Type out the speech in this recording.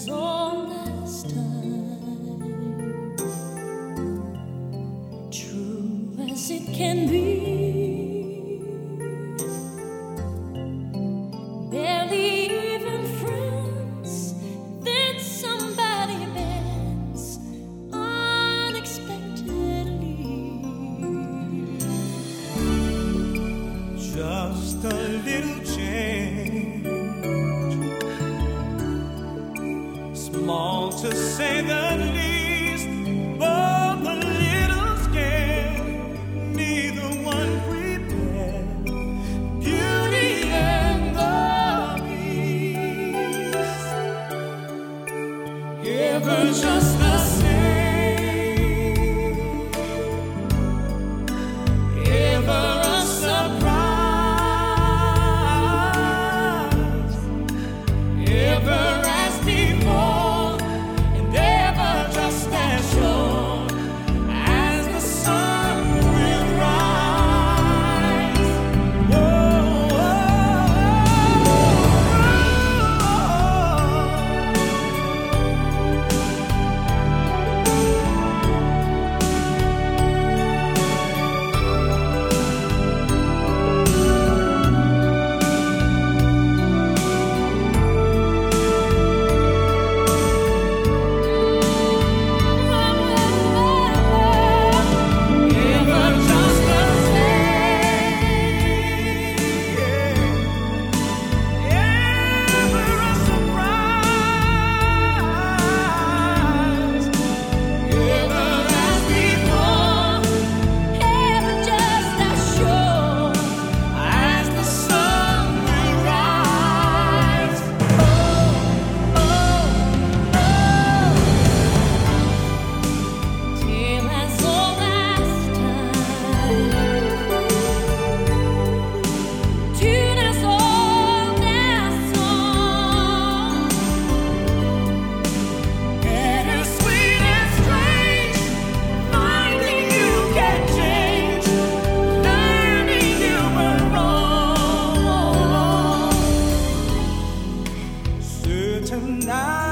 as old as time, true as it can be. Barely even friends, then somebody bends unexpectedly. Just a little change, small to say the least, but a little scared, neither one prepared. Beauty and the Beast, ever just the same, ever a surprise, ever as before, and ever just as sure as the sun will rise. Ever just the same, ever a surprise, ever as before, Ever just as sure as the sun will rise. tale as old as time, tune as old as song, Bittersweet and strange, finding you can change, learning you were wrong. Certain